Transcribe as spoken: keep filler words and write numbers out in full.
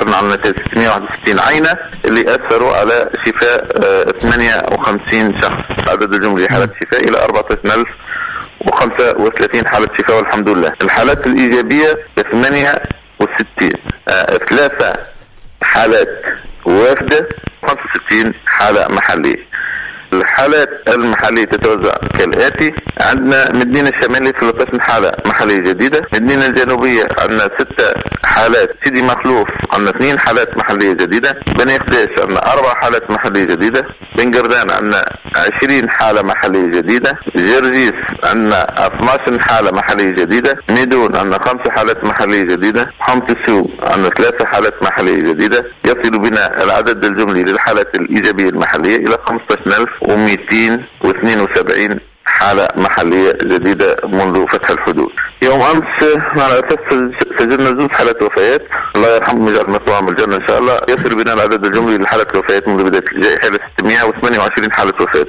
وصلنا على نتائج ستمائة وواحد وستين عينة اللي أثروا على شفاء ثمانية وخمسين شخص. عدد الجملي حالات شفاء إلى أربعة عشر ألف وخمسة وثلاثين حالة شفاء والحمد لله. الحالات الإيجابية ثمانية وستين، آه، ثلاثة حالات وافدة، خمسة وستين حالة محلية. الحالات المحلية تتوزع كالآتي: عندنا مدينة الشمالية ثلاثة عشر حالة محلية جديدة، مدينة الجنوبية عندنا ستة حالات، سيدي مخلوف عندنا اثنين حالات محلية جديدة، بني قداش عندنا أربع حالات محلية جديدة، بن قردان عندنا عشرين حالة محلية جديدة، جرجيس عندنا اثني عشر حالة محلية جديدة، ميدون عندنا خمس حالات محلية جديدة، حمص السوق عندنا ثلاثة حالات محلية جديدة. يصل بنا العدد الجملي للحالات الإيجابية المحلية إلى خمسة عشر ألف ومئتين واثنين وسبعين حالة محلية جديدة منذ فتح الحدود. يوم أمس مع الأسف سجلنا زوج حالات وفيات، الله يرحمهم ويجعل مثواهم الجنة إن شاء الله. يصل بنا العدد الجملي لحالات الوفيات منذ بداية الجائحة إلى ستمائة وثمانية وعشرين حالة وفاة.